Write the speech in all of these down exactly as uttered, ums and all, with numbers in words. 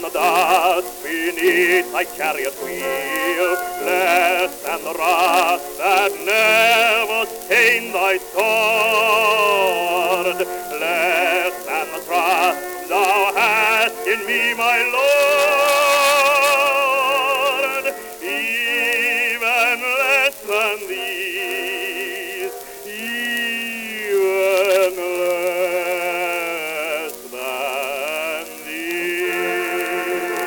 the dust beneath thy chariot wheel, less than the rust that never stained thy sword, less than the trust thou hast in me, my Lord, even less than these, even less than these,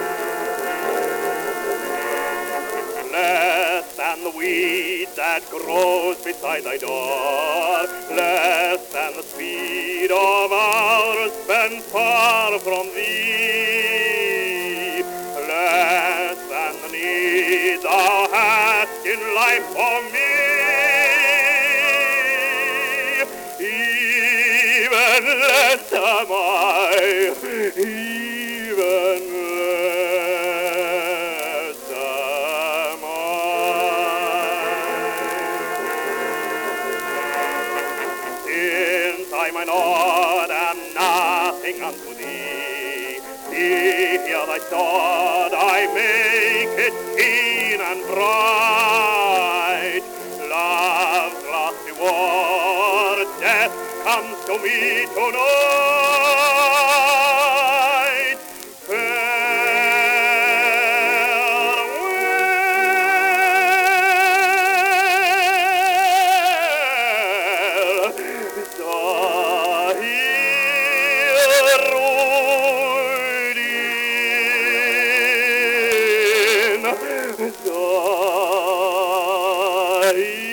less than the weed that grows beside thy door, less than the speed of hours spent far from thee, less than the need thou hast in life for me, even less am I, even less am I. Since I, my Lord, am nothing unto thee, see here thy sword, I make it keen and bright. Love's last reward, death comes to me tonight. Farewell, Zahir, Zahir.